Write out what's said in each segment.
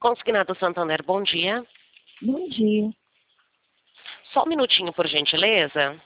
Consignado Santander, bom dia. Bom dia. Só um minutinho, por gentileza.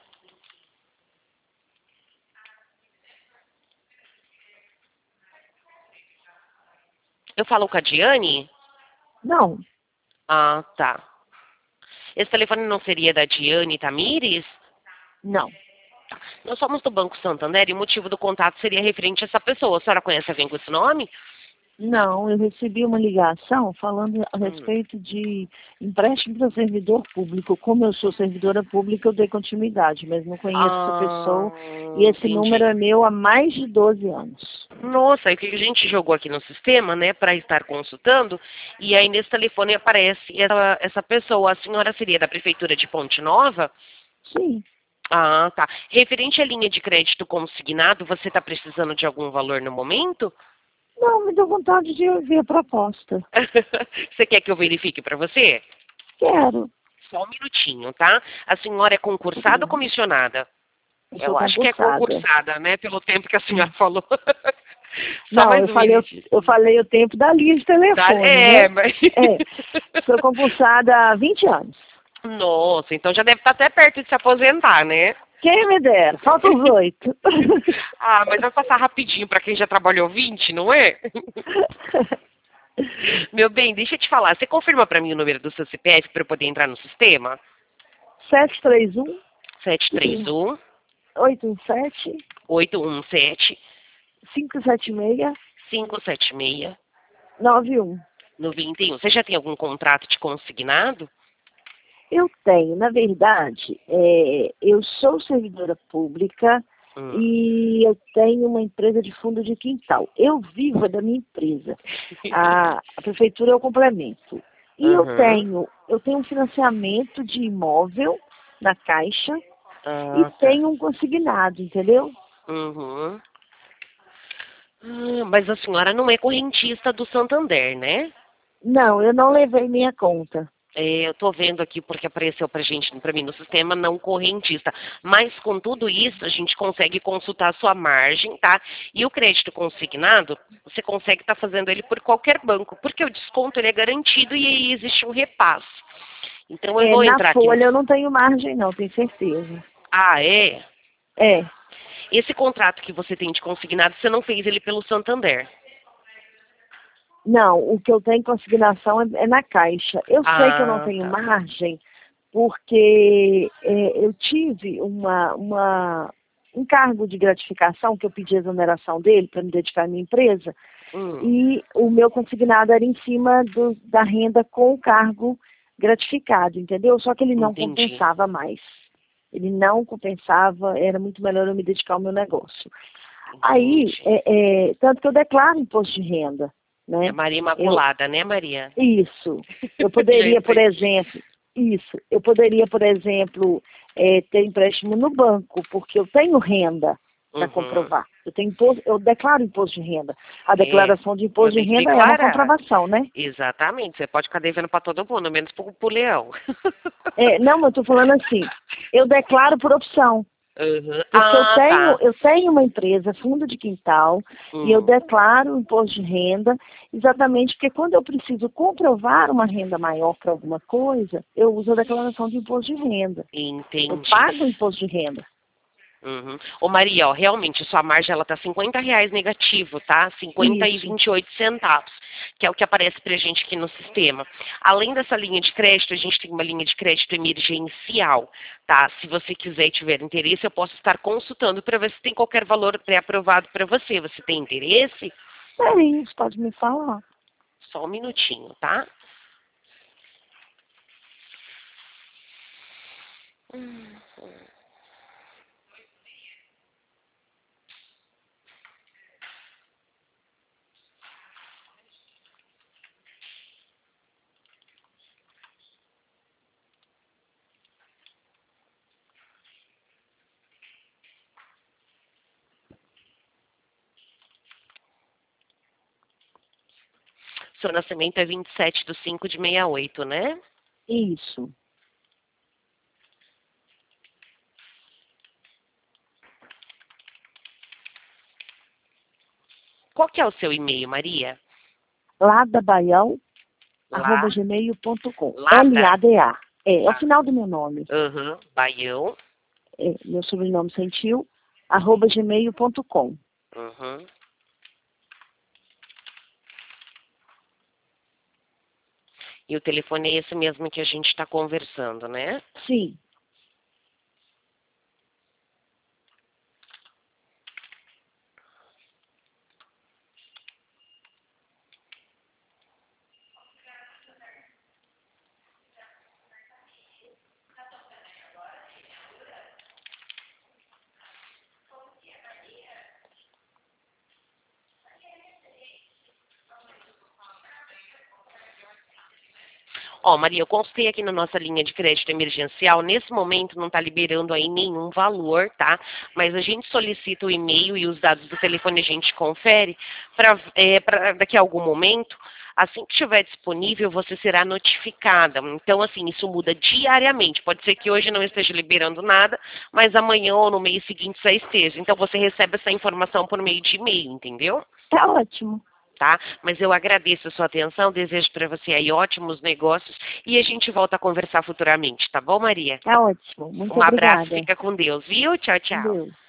Eu falo com a Diane? Não, Ah, tá. Esse telefone não seria da Diane Tamires? não. Nós somos do Banco Santander e o motivo do contato seria referente a essa pessoa. A senhora conhece alguém com esse nome? Não, eu recebi uma ligação falando a Hum. respeito de empréstimo para servidor público. Como eu sou servidora pública, eu dei continuidade, mas não conheço essa pessoa. E esse número Entendi. é meu há mais de 12 anos. Nossa, é que a gente jogou aqui no sistema, né, para estar consultando, e aí nesse telefone aparece essa pessoa. A senhora seria da Prefeitura de Ponte Nova? Sim. Ah, tá. Referente à linha de crédito consignado, você está precisando de algum valor no momento? Não, me deu vontade de ouvir a proposta. Você quer que eu verifique para você? Quero. Só um minutinho, tá? A senhora é concursada ou comissionada? Eu sou Eu acho que é concursada. concursada, né? Pelo tempo que a senhora falou. Só Não, mais um minutinho. eu falei o tempo da linha de telefone, né? Mas... Sou concursada há 20 anos. Nossa, então já deve estar até perto de se aposentar, né? Quem me dera, falta os 8. Ah, mas vai passar rapidinho para quem já trabalhou 20, não é? Meu bem, deixa eu te falar. Você confirma para mim o número do seu CPF para eu poder entrar no sistema? 731 731 817 817 576 576 91. 91. Você já tem algum contrato de consignado? Eu tenho, na verdade, eu sou servidora pública Hum. e eu tenho uma empresa de fundo de quintal. Eu vivo da minha empresa. A prefeitura é o complemento. E Uhum. eu tenho um financiamento de imóvel na Caixa e Ah, tá. tenho um consignado, entendeu? Uhum. Mas a senhora não é correntista do Santander, né? Não, eu não levei minha conta. É, eu estou vendo aqui porque apareceu para mim no sistema não correntista. Mas com tudo isso, a gente consegue consultar a sua margem, tá? E o crédito consignado, você consegue estar fazendo ele por qualquer banco, porque o desconto ele é garantido e aí existe um repasse. Então eu vou Na entrar aqui no. folha eu não tenho margem, não, tenho certeza. Ah, é? É. Esse contrato que você tem de consignado, você não fez ele pelo Santander. Não, o que eu tenho em consignação é na Caixa. Eu sei que eu não Ah, tenho tá. margem porque eu tive um cargo de gratificação que eu pedi exoneração dele para me dedicar à minha empresa Hum, e o meu consignado era em cima da renda com o cargo gratificado, entendeu? Só que ele não entendi. compensava mais. Ele não compensava, era muito melhor eu me dedicar ao meu negócio. Aí, Entendi. tanto que eu declaro imposto de renda, É né? Maria Eu, Imaculada, né, Maria? isso. Eu Já poderia, por entendi. exemplo, ter empréstimo no banco, porque eu tenho renda para Uhum. comprovar. Eu declaro imposto de renda. A É, declaração de eu imposto de tenho que renda é uma declarar. comprovação, né? Exatamente. Você pode ficar devendo para todo mundo, menos pro leão. Não, mas eu estou falando assim, eu declaro por opção. Uhum. Porque Ah, tá. eu tenho uma empresa, fundo de quintal, e eu Hum, declaro o imposto de renda, exatamente porque quando eu preciso comprovar uma renda maior para alguma coisa, eu uso a declaração de imposto de renda. Eu entendi. pago o imposto de renda. Uhum. Ô Maria, ó, realmente sua margem ela tá R$ 50 negativo, tá? 50 e Isso. 28 centavos, que é o que aparece pra gente aqui no sistema. Além dessa linha de crédito, a gente tem uma linha de crédito emergencial, tá? Se você quiser e tiver interesse, eu posso estar consultando para ver se tem qualquer valor pré-aprovado para você. Você tem interesse? É isso, pode me falar. Só um minutinho, tá? Seu nascimento é 27/5/68, né? Isso. Qual que é o seu e-mail, Maria? Lá da Baião, gmail.com. Lada? Lada. É o final do meu nome. Baião. Meu sobrenome Sentiu, @gmail.com. E o telefone é esse mesmo que a gente está conversando, né? Sim. Ó, Maria, eu consultei aqui na nossa linha de crédito emergencial. Nesse momento não está liberando aí nenhum valor, tá? Mas a gente solicita o e-mail e os dados do telefone a gente confere para daqui a algum momento, assim que estiver disponível, você será notificada. Então, assim, isso muda diariamente. Pode ser que hoje não esteja liberando nada, mas amanhã ou no mês seguinte já esteja. Então, você recebe essa informação por meio de e-mail, entendeu? Tá ótimo. Tá? Mas eu agradeço a sua atenção, desejo para você aí ótimos negócios e a gente volta a conversar futuramente, tá bom, Maria? Tá ótimo. Muito Um obrigada. abraço, fica com Deus, viu? Tchau, Com tchau. Deus.